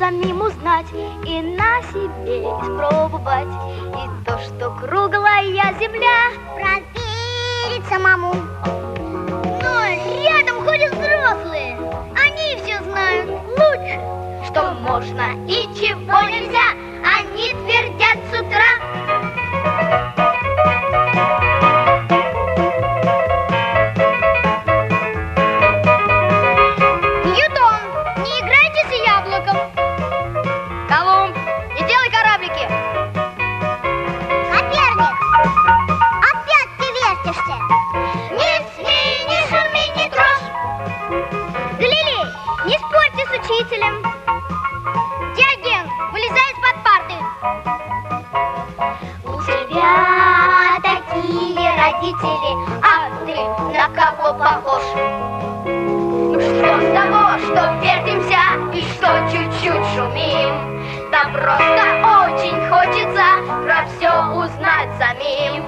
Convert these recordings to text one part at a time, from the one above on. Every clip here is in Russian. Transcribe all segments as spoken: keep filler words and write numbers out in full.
самим узнать и на себе испробовать. И то, что круглая земля, проверить самому. Но рядом ходят взрослые, они все знают лучше, что можно и чего нельзя. Они твердят с утра. Ньютон, не играйте с яблоком. Колумб, не делай кораблики. Коперник, опять ты вертишься. Не смей, не шуми, не трожь. Галилей, не спорьте с учителем. Диоген, вылезай из-под парты. У тебя такие родители, а ты на кого похож? Что с того, что вертимся и что чуть-чуть шумим? Да просто очень хочется про все узнать самим.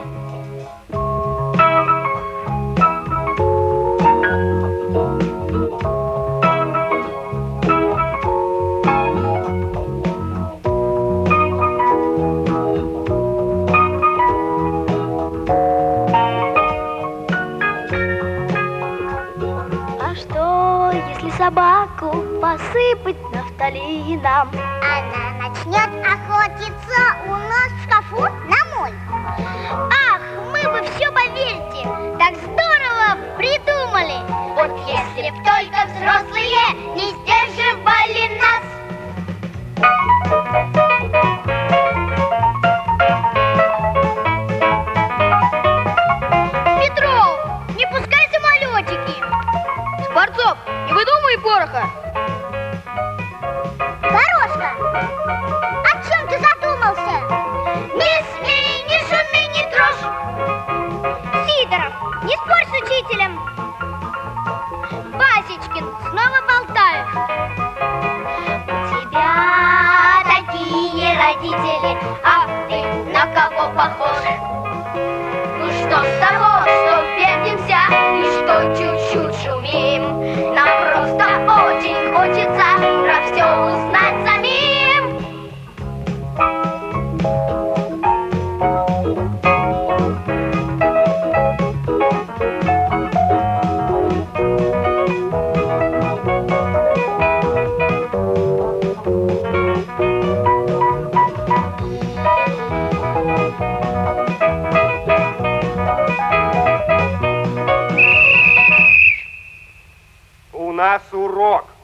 Собаку посыпать нафталином, она начнет охотиться у нас в шкафу на моль. Ах, мы бы все, поверьте, так здорово придумали. Вот если б только взрослые не сдерживали нас. Петров, не пускай самолетики. Скворцов, не выдумывай пороха. Горошка, о чем ты задумался? Не смей, не шуми, не трожь. Сидоров, не спорь с учителем. Васечкин, снова болтаешь. У тебя такие родители, а ты на кого похож? Ну что с того, что вертимся и что чуть-чуть шумим? Нам просто очень хочется про все узнать самим. У нас урок.